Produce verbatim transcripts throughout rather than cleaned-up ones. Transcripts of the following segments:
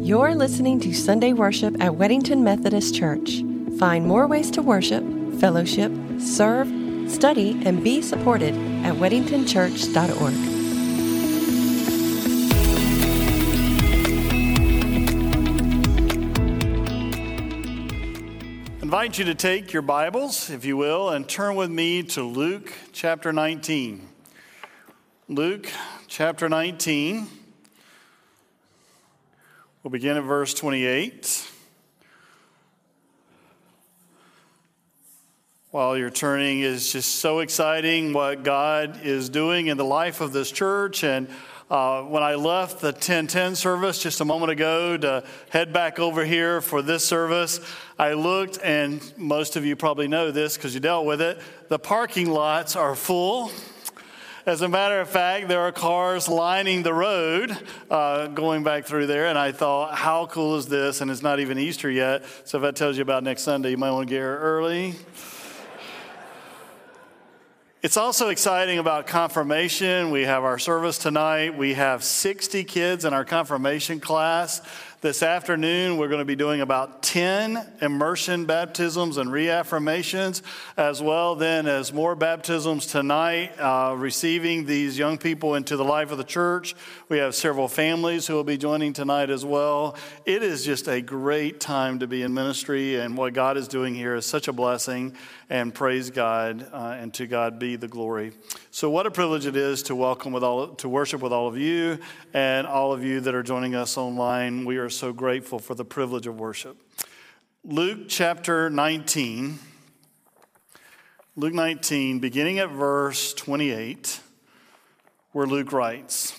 You're listening to Sunday worship at Weddington Methodist Church. Find more ways to worship, fellowship, serve, study, and be supported at weddington church dot org. I invite you to take your Bibles, if you will, and turn with me to Luke chapter nineteen. Luke chapter nineteen. We'll begin at verse twenty-eight. While you're turning, is just so exciting what God is doing in the life of this church. And uh, when I left the ten ten service just a moment ago to head back over here for this service, I looked, and most of you probably know this because you dealt with it, the parking lots are full. As a matter of fact, there are cars lining the road uh, going back through there, and I thought, how cool is this? And it's not even Easter yet, so if that tells you about next Sunday, you might want to get here early. It's also exciting about confirmation. We have our service tonight. We have sixty kids in our confirmation class. This afternoon, we're going to be doing about ten immersion baptisms and reaffirmations, as well then as more baptisms tonight, uh, receiving these young people into the life of the church. We have several families who will be joining tonight as well. It is just a great time to be in ministry, and what God is doing here is such a blessing, and praise God, uh, and to God be the glory. So what a privilege it is to welcome with all, to worship with all of you, and all of you that are joining us online. We are so grateful for the privilege of worship. Luke chapter nineteen, Luke nineteen, beginning at verse twenty-eight, where Luke writes,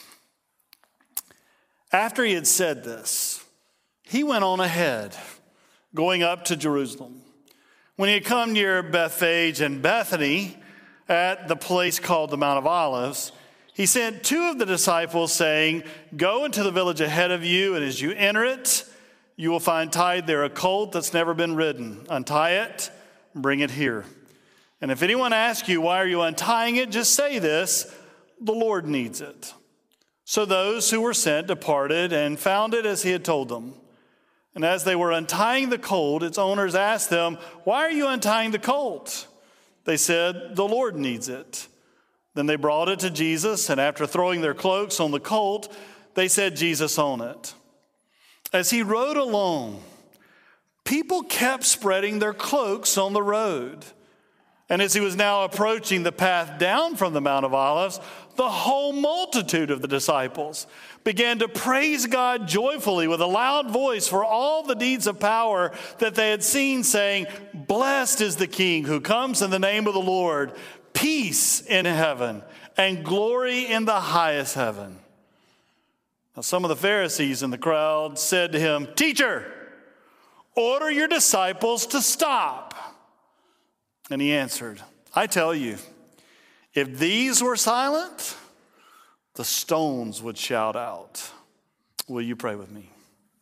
"After he had said this, he went on ahead, going up to Jerusalem. When he had come near Bethphage and Bethany, at the place called the Mount of Olives, he sent two of the disciples, saying, 'Go into the village ahead of you, and as you enter it, you will find tied there a colt that's never been ridden. Untie it and bring it here. And if anyone asks you, why are you untying it, just say this, the Lord needs it.' So those who were sent departed and found it as he had told them. And as they were untying the colt, its owners asked them, 'Why are you untying the colt?' They said, 'The Lord needs it.' Then they brought it to Jesus, and after throwing their cloaks on the colt, they set Jesus on it. As he rode along, people kept spreading their cloaks on the road. And as he was now approaching the path down from the Mount of Olives, the whole multitude of the disciples began to praise God joyfully with a loud voice for all the deeds of power that they had seen, saying, 'Blessed is the King who comes in the name of the Lord. Peace in heaven and glory in the highest heaven.' Now some of the Pharisees in the crowd said to him, 'Teacher, order your disciples to stop.' And he answered, 'I tell you, if these were silent, the stones would shout out.' Will you pray with me?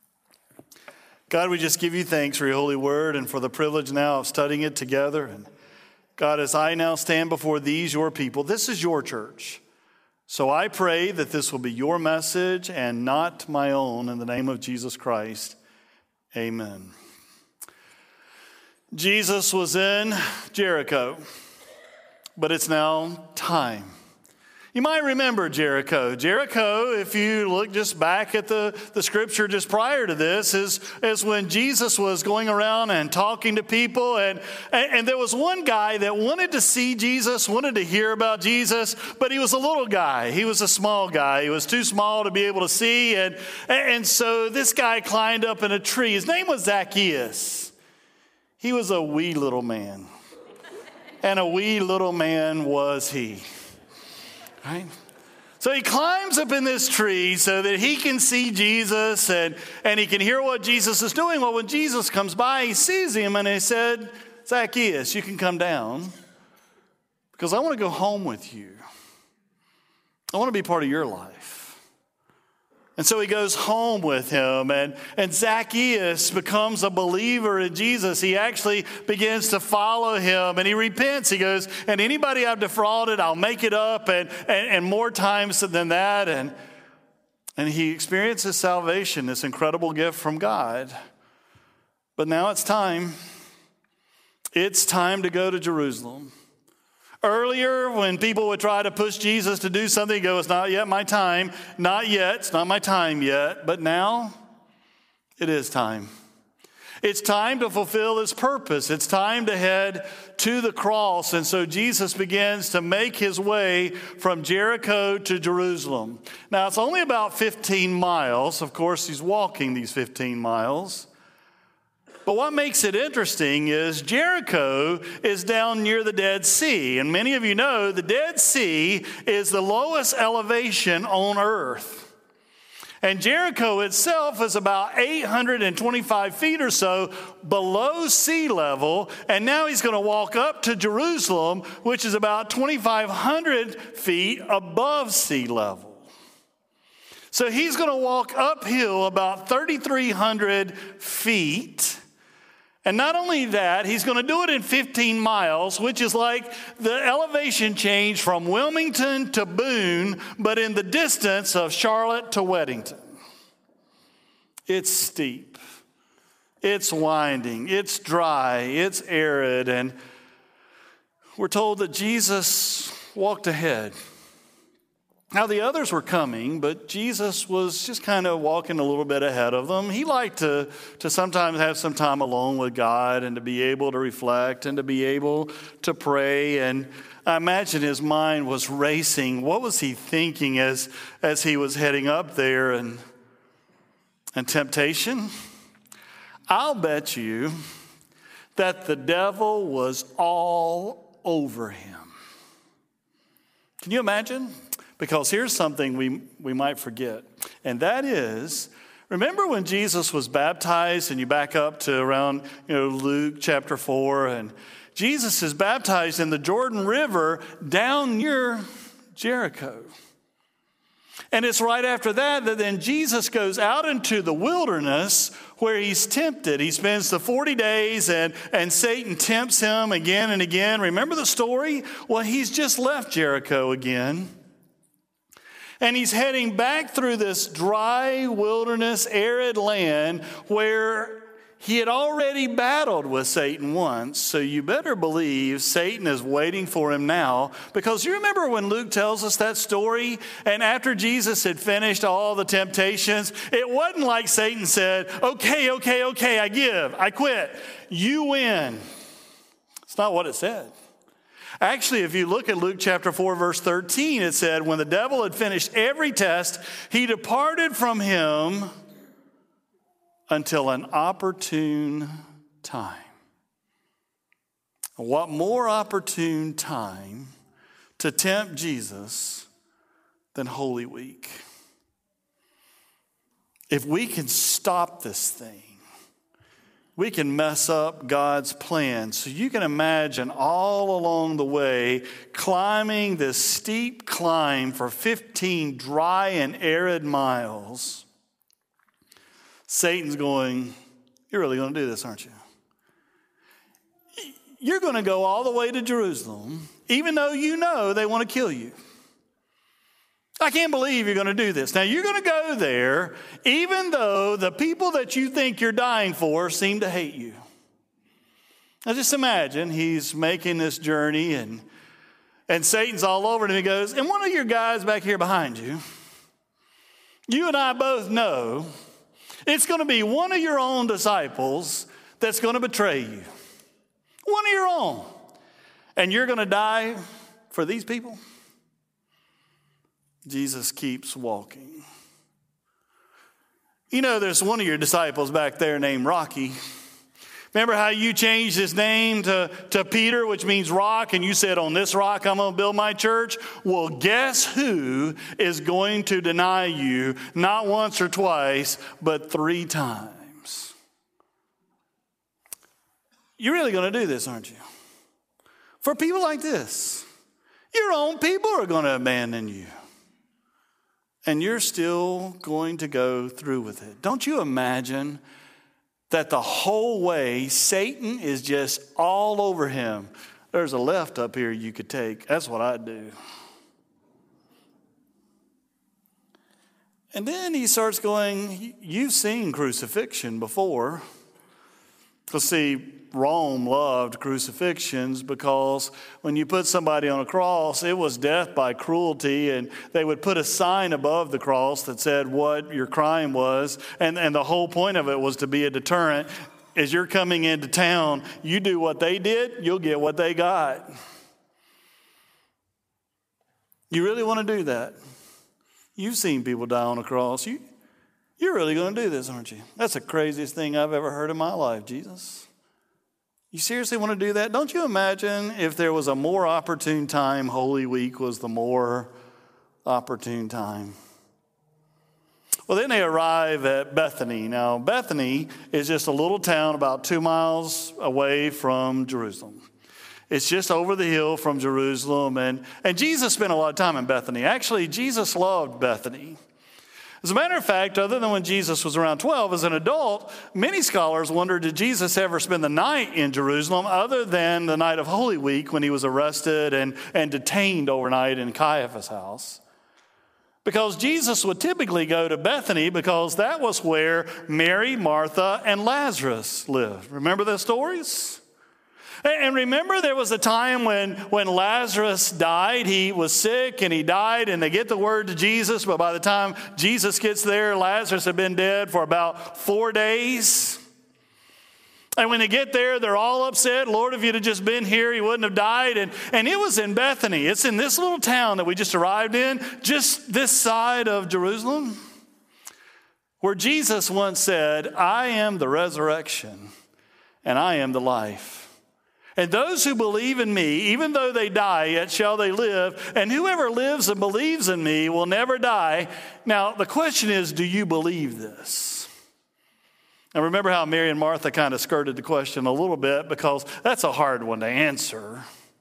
God, we just give you thanks for your holy word and for the privilege now of studying it together. And God, as I now stand before these, your people, this is your church. So I pray that this will be your message and not my own, in the name of Jesus Christ. Amen. Jesus was in Jericho, but it's now time. You might remember Jericho. Jericho, if you look just back at the, the scripture just prior to this, is, is when Jesus was going around and talking to people. And, and, and there was one guy that wanted to see Jesus, wanted to hear about Jesus, but he was a little guy. He was a small guy. He was too small to be able to see. And, and so this guy climbed up in a tree. His name was Zacchaeus. He was a wee little man. And a wee little man was he. Right? So he climbs up in this tree so that he can see Jesus and, and he can hear what Jesus is doing. Well, when Jesus comes by, he sees him and he said, "Zacchaeus, you can come down because I want to go home with you. I want to be part of your life." And so he goes home with him, and, and Zacchaeus becomes a believer in Jesus. He actually begins to follow him, and he repents. He goes, "And anybody I've defrauded, I'll make it up, and, and, and more times than that." And And he experiences salvation, this incredible gift from God. But now it's time. It's time to go to Jerusalem. Earlier, when people would try to push Jesus to do something, he'd go, it's not yet my time. Not yet. It's not my time yet. But now, it is time. It's time to fulfill his purpose. It's time to head to the cross. And so Jesus begins to make his way from Jericho to Jerusalem. Now, it's only about fifteen miles. Of course, he's walking these fifteen miles. But what makes it interesting is Jericho is down near the Dead Sea. And many of you know the Dead Sea is the lowest elevation on earth. And Jericho itself is about eight hundred twenty-five feet or so below sea level. And now he's going to walk up to Jerusalem, which is about twenty-five hundred feet above sea level. So he's going to walk uphill about thirty-three hundred feet. And not only that, he's going to do it in fifteen miles, which is like the elevation change from Wilmington to Boone, but in the distance of Charlotte to Weddington. It's steep. It's winding. It's dry. It's arid. And we're told that Jesus walked ahead. Now, the others were coming, but Jesus was just kind of walking a little bit ahead of them. He liked to, to sometimes have some time alone with God and to be able to reflect and to be able to pray. And I imagine his mind was racing. What was he thinking as, as he was heading up there? And, and temptation? I'll bet you that the devil was all over him. Can you imagine? Because here's something we, we might forget, and that is, remember when Jesus was baptized, and you back up to around, you know, Luke chapter four, and Jesus is baptized in the Jordan River down near Jericho. And it's right after that that then Jesus goes out into the wilderness where he's tempted. He spends the forty days and, and Satan tempts him again and again. Remember the story? Well, he's just left Jericho again. And he's heading back through this dry wilderness, arid land where he had already battled with Satan once. So you better believe Satan is waiting for him now. Because you remember when Luke tells us that story? And after Jesus had finished all the temptations, it wasn't like Satan said, okay, okay, okay, I give, I quit. You win. It's not what it said. Actually, if you look at Luke chapter four, verse thirteen, it said, when the devil had finished every test, he departed from him until an opportune time. What more opportune time to tempt Jesus than Holy Week? If we can stop this thing, we can mess up God's plan. So you can imagine all along the way, climbing this steep climb for fifteen dry and arid miles. Satan's going, you're really going to do this, aren't you? You're going to go all the way to Jerusalem, even though you know they want to kill you. I can't believe you're going to do this. Now, you're going to go there, even though the people that you think you're dying for seem to hate you. Now, just imagine he's making this journey, and, and Satan's all over him. And he goes, and one of your guys back here behind you, you and I both know it's going to be one of your own disciples that's going to betray you. One of your own. And you're going to die for these people? Jesus keeps walking. You know, there's one of your disciples back there named Rocky. Remember how you changed his name to, to Peter, which means rock, and you said, on this rock I'm going to build my church? Well, guess who is going to deny you not once or twice, but three times? You're really going to do this, aren't you? For people like this, your own people are going to abandon you. And you're still going to go through with it. Don't you imagine that the whole way Satan is just all over him? There's a left up here you could take. That's what I'd do. And then he starts going, you've seen crucifixion before. Because see, Rome loved crucifixions because when you put somebody on a cross, it was death by cruelty, and they would put a sign above the cross that said what your crime was, and, and the whole point of it was to be a deterrent. As you're coming into town, you do what they did, you'll get what they got. You really want to do that? You've seen people die on a cross. You, you're really going to do this, aren't you? That's the craziest thing I've ever heard in my life, Jesus. You seriously want to do that? Don't you imagine if there was a more opportune time, Holy Week was the more opportune time? Well, then they arrive at Bethany. Now, Bethany is just a little town about two miles away from Jerusalem. It's just over the hill from Jerusalem. And, and Jesus spent a lot of time in Bethany. Actually, Jesus loved Bethany. As a matter of fact, other than when Jesus was around twelve, as an adult, many scholars wondered, did Jesus ever spend the night in Jerusalem other than the night of Holy Week when he was arrested and, and detained overnight in Caiaphas' house? Because Jesus would typically go to Bethany because that was where Mary, Martha, and Lazarus lived. Remember those stories? And remember, there was a time when, when Lazarus died. He was sick and he died, and they get the word to Jesus. But by the time Jesus gets there, Lazarus had been dead for about four days. And when they get there, they're all upset. Lord, if you'd have just been here, he wouldn't have died. And, and it was in Bethany. It's in this little town that we just arrived in, just this side of Jerusalem, where Jesus once said, I am the resurrection and I am the life. And those who believe in me, even though they die, yet shall they live. And whoever lives and believes in me will never die. Now, the question is, do you believe this? Now, remember how Mary and Martha kind of skirted the question a little bit because that's a hard one to answer.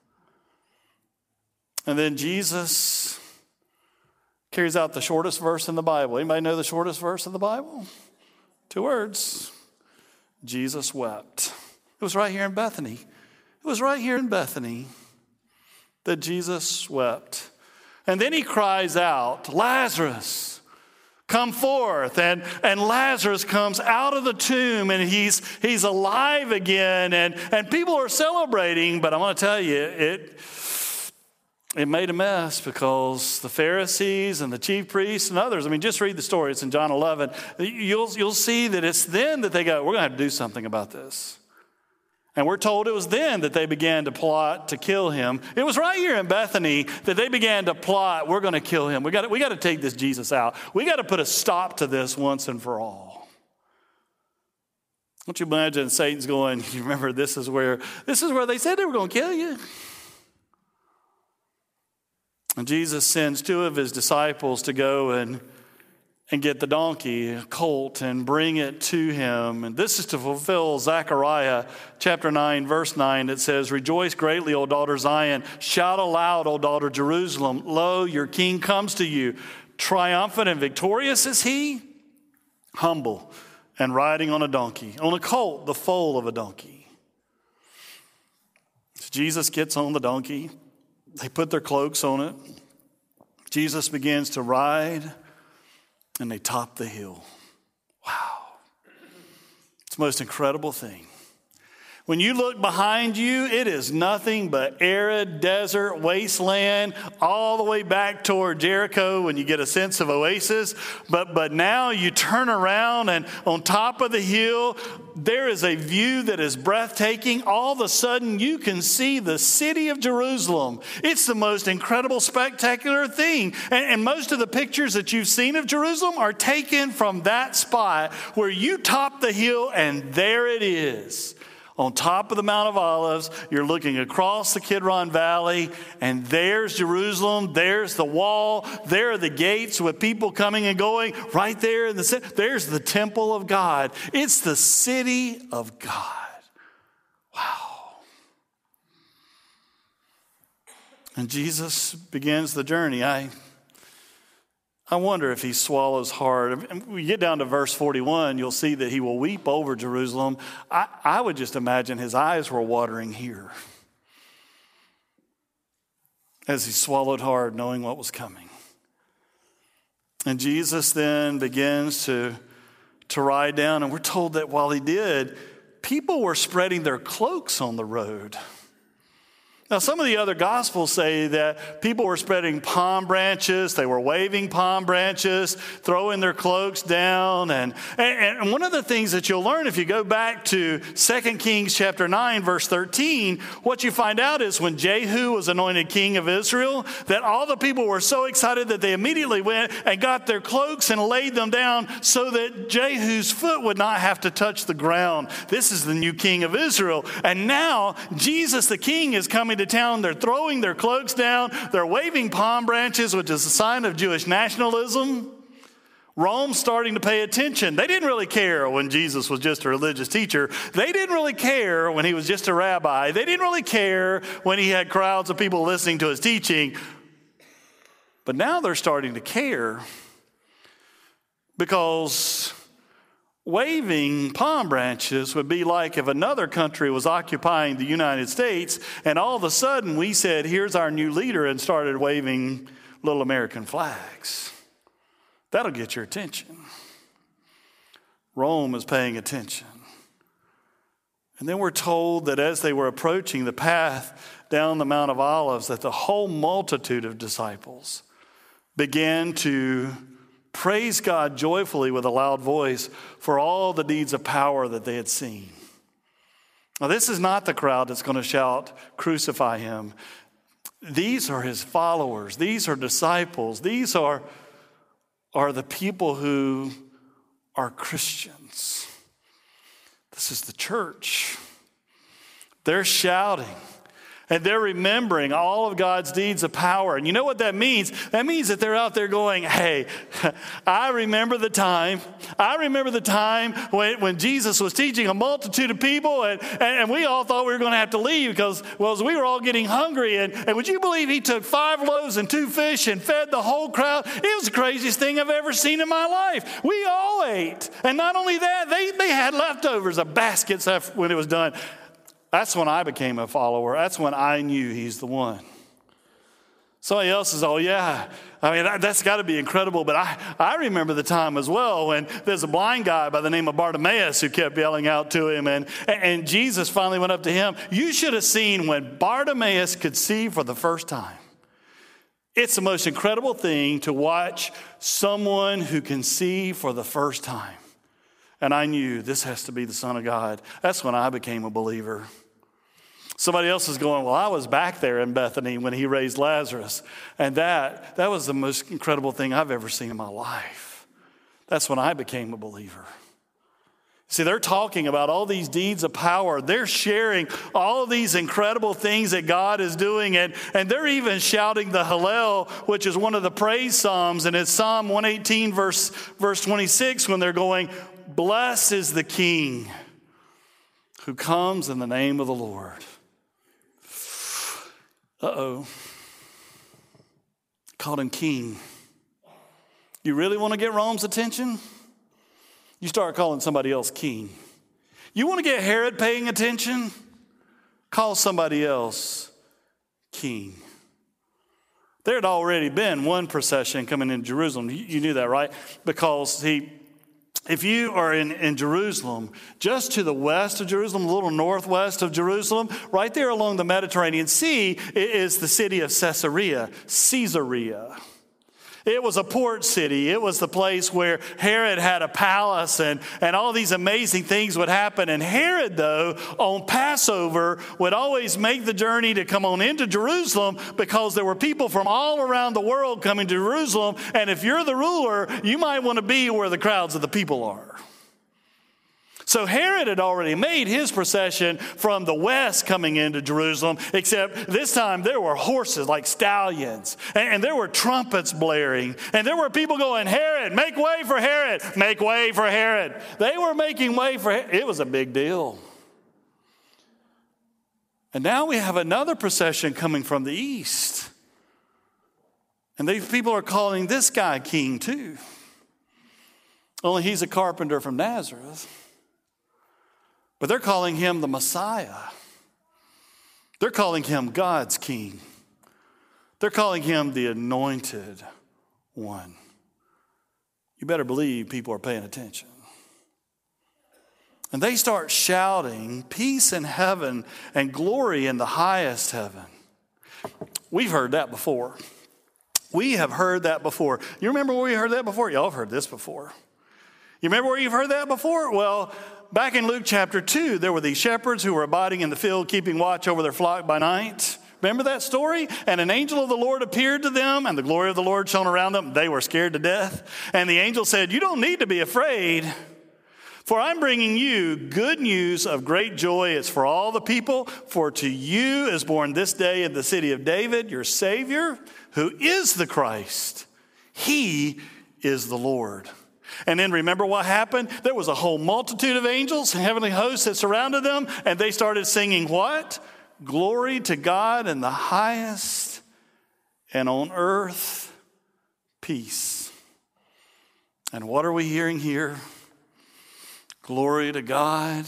And then Jesus carries out the shortest verse in the Bible. Anybody know the shortest verse in the Bible? Two words. Jesus wept. It was right here in Bethany. It was right here in Bethany that Jesus wept. And then he cries out, Lazarus, come forth. And, and Lazarus comes out of the tomb, and he's, he's alive again. And, and people are celebrating, but I want to tell you, it, it made a mess because the Pharisees and the chief priests and others, I mean, just read the story. It's in John eleven. You'll, you'll see that it's then that they go, we're going to have to do something about this. And we're told it was then that they began to plot to kill him. It was right here in Bethany that they began to plot, we're going to kill him. We got we got to take this Jesus out. We got to put a stop to this once and for all. Don't you imagine Satan's going, you remember this is where this is where they said they were going to kill you. And Jesus sends two of his disciples to go and and get the donkey, a colt, and bring it to him. And this is to fulfill Zechariah chapter nine, verse nine. It says, rejoice greatly, O daughter Zion. Shout aloud, O daughter Jerusalem. Lo, your king comes to you. Triumphant and victorious is he, humble and riding on a donkey, on a colt, the foal of a donkey. So Jesus gets on the donkey. They put their cloaks on it. Jesus begins to ride. And they top the hill. Wow. It's the most incredible thing. When you look behind you, it is nothing but arid, desert, wasteland, all the way back toward Jericho when you get a sense of oasis. But, but now you turn around, and on top of the hill, there is a view that is breathtaking. All of a sudden, you can see the city of Jerusalem. It's the most incredible, spectacular thing. And, and most of the pictures that you've seen of Jerusalem are taken from that spot where you top the hill, and there it is. On top of the Mount of Olives, you're looking across the Kidron Valley, and there's Jerusalem, there's the wall, there are the gates with people coming and going. Right there in the center, there's the temple of God. It's the city of God. Wow. And Jesus begins the journey. I I wonder if he swallows hard. When we get down to verse forty-one, you'll see that he will weep over Jerusalem. I, I would just imagine his eyes were watering here as he swallowed hard, knowing what was coming. And Jesus then begins to, to ride down, and we're told that while he did, people were spreading their cloaks on the road. Now, some of the other gospels say that people were spreading palm branches. They were waving palm branches, throwing their cloaks down. And, and, and one of the things that you'll learn if you go back to Second Kings chapter nine, verse thirteen, what you find out is when Jehu was anointed king of Israel, that all the people were so excited that they immediately went and got their cloaks and laid them down so that Jehu's foot would not have to touch the ground. This is the new king of Israel. And now Jesus the king is coming to town. They're throwing their cloaks down. They're waving palm branches, which is a sign of Jewish nationalism. Rome's starting to pay attention. They didn't really care when Jesus was just a religious teacher. They didn't really care when he was just a rabbi. They didn't really care when he had crowds of people listening to his teaching. But now they're starting to care because waving palm branches would be like if another country was occupying the United States and all of a sudden we said, here's our new leader, and started waving little American flags. That'll get your attention. Rome is paying attention. And then we're told that as they were approaching the path down the Mount of Olives, that the whole multitude of disciples began to praise God joyfully with a loud voice for all the deeds of power that they had seen. Now, this is not the crowd that's going to shout, crucify him. These are his followers. These are disciples. These are, are the people who are Christians. This is the church. They're shouting. And they're remembering all of God's deeds of power. And you know what that means? That means that they're out there going, hey, I remember the time. I remember the time when, when Jesus was teaching a multitude of people, and, and we all thought we were going to have to leave because, well, we were all getting hungry. And, and would you believe he took five loaves and two fish and fed the whole crowd? It was the craziest thing I've ever seen in my life. We all ate. And not only that, they, they had leftovers of baskets when it was done. That's when I became a follower. That's when I knew he's the one. Somebody else is, oh yeah, I mean, that, that's got to be incredible. But I, I remember the time as well when there's a blind guy by the name of Bartimaeus who kept yelling out to him. And, and Jesus finally went up to him. You should have seen when Bartimaeus could see for the first time. It's the most incredible thing to watch someone who can see for the first time. And I knew this has to be the Son of God. That's when I became a believer. Somebody else is going, well, I was back there in Bethany when he raised Lazarus. And that, that was the most incredible thing I've ever seen in my life. That's when I became a believer. See, they're talking about all these deeds of power. They're sharing all of these incredible things that God is doing. And, and they're even shouting the Hallel, which is one of the praise psalms. And it's Psalm one eighteen, verse, verse twenty-six, when they're going, blessed is the King who comes in the name of the Lord. Uh-oh. Called him king. You really want to get Rome's attention? You start calling somebody else king. You want to get Herod paying attention? Call somebody else king. There had already been one procession coming into Jerusalem. You, you knew that, right? Because he... If you are in, in Jerusalem, just to the west of Jerusalem, a little northwest of Jerusalem, right there along the Mediterranean Sea is the city of Caesarea, Caesarea. It was a port city. It was the place where Herod had a palace and, and all these amazing things would happen. And Herod, though, on Passover would always make the journey to come on into Jerusalem because there were people from all around the world coming to Jerusalem. And if you're the ruler, you might want to be where the crowds of the people are. So Herod had already made his procession from the west coming into Jerusalem, except this time there were horses like stallions, and, and there were trumpets blaring, and there were people going, Herod, make way for Herod, make way for Herod. They were making way for Herod. It was a big deal. And now we have another procession coming from the east. And these people are calling this guy king too. Only he's a carpenter from Nazareth. But they're calling him the Messiah. They're calling him God's king. They're calling him the anointed one. you better believe people are paying attention. And they start shouting, peace in heaven and glory in the highest heaven. We've heard that before. We have heard that before. You remember where we heard that before? Y'all have heard this before. You remember where you've heard that before? Well, back in Luke chapter two, there were these shepherds who were abiding in the field, keeping watch over their flock by night. Remember that story? And an angel of the Lord appeared to them, and the glory of the Lord shone around them. They were scared to death. And the angel said, you don't need to be afraid, for I'm bringing you good news of great joy. It's for all the people. For to you is born this day in the city of David your Savior, who is the Christ. He is the Lord. And then remember what happened? There was a whole multitude of angels and heavenly hosts that surrounded them, and they started singing what? Glory to God in the highest, and on earth, peace. And what are we hearing here? Glory to God,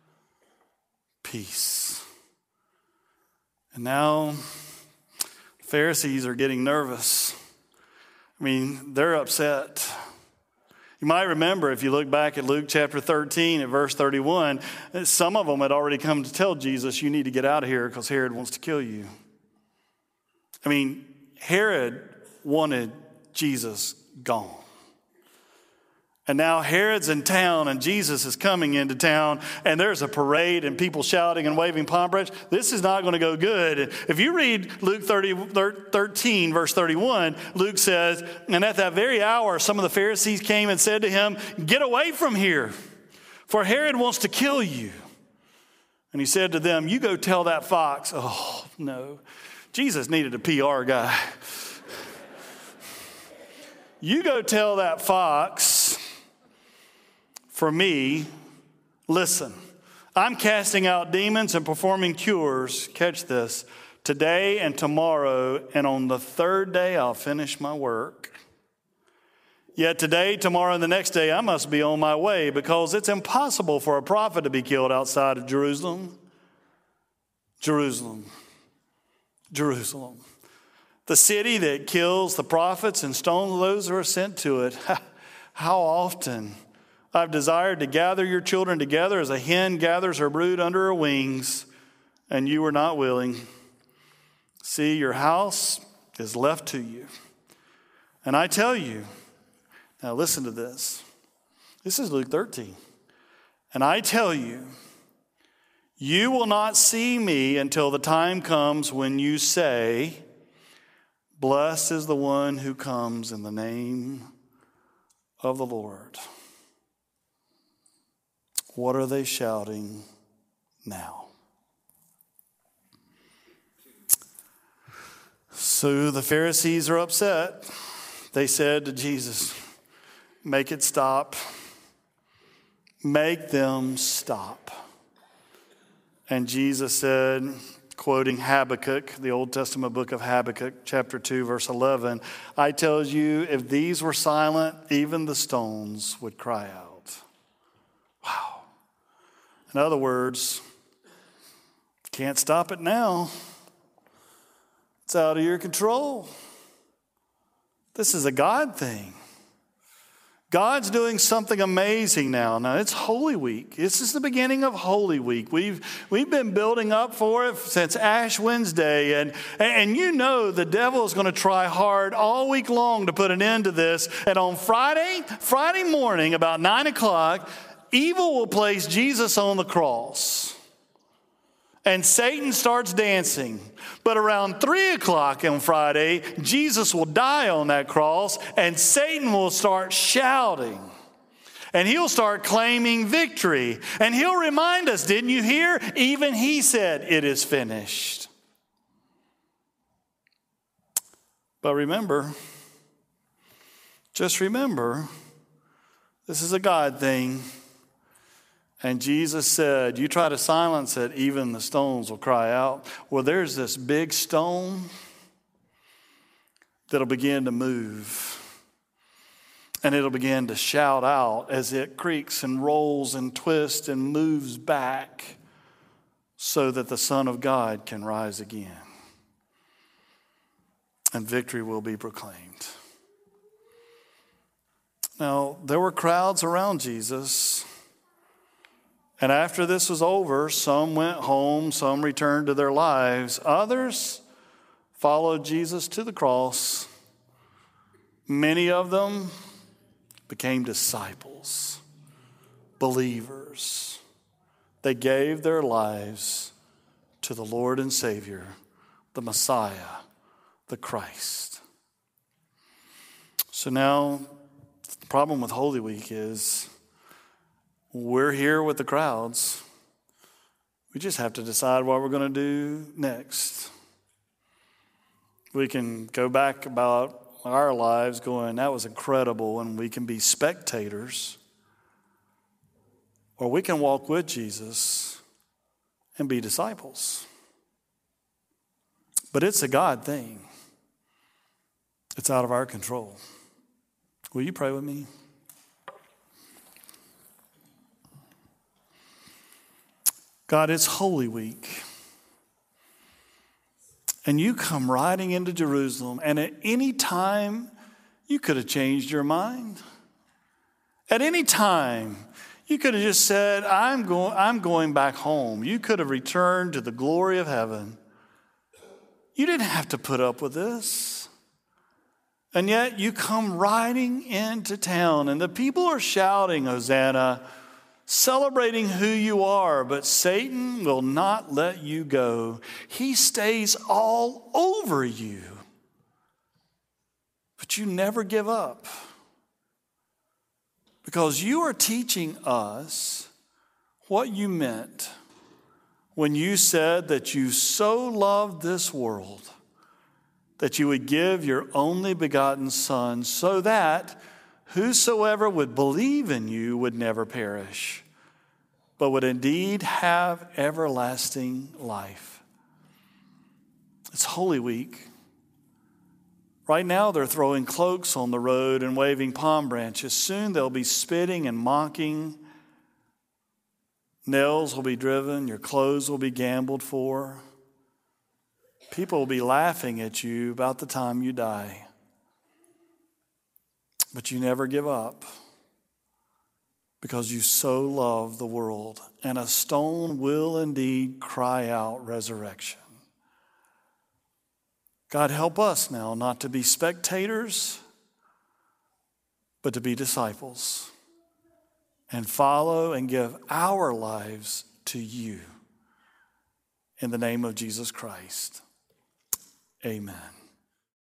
peace. And now the Pharisees are getting nervous. I mean, they're upset. You might remember, if you look back at Luke chapter thirteen at verse thirty-one, some of them had already come to tell Jesus, you need to get out of here because Herod wants to kill you. I mean, Herod wanted Jesus gone. And now Herod's in town and Jesus is coming into town and there's a parade and people shouting and waving palm branches. This is not going to go good. If you read Luke thirty, thirteen, verse thirty-one, Luke says, and at that very hour, some of the Pharisees came and said to him, get away from here, for Herod wants to kill you. And he said to them, you go tell that fox. Oh, no. Jesus needed a P R guy. You go tell that fox. For me, listen, I'm casting out demons and performing cures, catch this, today and tomorrow, and on the third day I'll finish my work. Yet today, tomorrow, and the next day I must be on my way, because it's impossible for a prophet to be killed outside of Jerusalem. Jerusalem. Jerusalem. The city that kills the prophets and stones those who are sent to it. How often I've desired to gather your children together as a hen gathers her brood under her wings, and you were not willing. See, your house is left to you. And I tell you, now listen to this. This is Luke thirteen. And I tell you, you will not see me until the time comes when you say, blessed is the one who comes in the name of the Lord. What are they shouting now? So the Pharisees are upset. They said to Jesus, make it stop. Make them stop. And Jesus said, quoting Habakkuk, the Old Testament book of Habakkuk, chapter two, verse eleven, I tell you, if these were silent, even the stones would cry out. Wow. In other words, can't stop it now. It's out of your control. This is a God thing. God's doing something amazing now. Now, it's Holy Week. This is the beginning of Holy Week. We've, we've been building up for it since Ash Wednesday. And, and you know the devil is going to try hard all week long to put an end to this. And on Friday, Friday morning, about nine o'clock, evil will place Jesus on the cross. And Satan starts dancing. But around three o'clock on Friday, Jesus will die on that cross, and Satan will start shouting. And he'll start claiming victory. And he'll remind us, didn't you hear? Even he said, it is finished. But remember, just remember, this is a God thing. And Jesus said, you try to silence it, even the stones will cry out. Well, there's this big stone that'll begin to move. And it'll begin to shout out as it creaks and rolls and twists and moves back so that the Son of God can rise again. And victory will be proclaimed. Now, there were crowds around Jesus. And after this was over, some went home, some returned to their lives. Others followed Jesus to the cross. Many of them became disciples, believers. They gave their lives to the Lord and Savior, the Messiah, the Christ. So now, the problem with Holy Week is we're here with the crowds. We just have to decide what we're going to do next. We can go back about our lives going, that was incredible, and we can be spectators. Or we can walk with Jesus and be disciples. But it's a God thing. It's out of our control. Will you pray with me? God, it's Holy Week. And you come riding into Jerusalem, and at any time, you could have changed your mind. At any time, you could have just said, I'm going, I'm going back home. You could have returned to the glory of heaven. You didn't have to put up with this. And yet you come riding into town, and the people are shouting, Hosanna, celebrating who you are, but Satan will not let you go. He stays all over you. But you never give up. Because you are teaching us what you meant when you said that you so loved this world that you would give your only begotten Son so that whosoever would believe in you would never perish, but would indeed have everlasting life. It's Holy Week. Right now they're throwing cloaks on the road and waving palm branches. Soon they'll be spitting and mocking. Nails will be driven. Your clothes will be gambled for. People will be laughing at you about the time you die. But you never give up because you so love the world. And a stone will indeed cry out resurrection. God, help us now not to be spectators, but to be disciples and follow and give our lives to you. In the name of Jesus Christ, amen.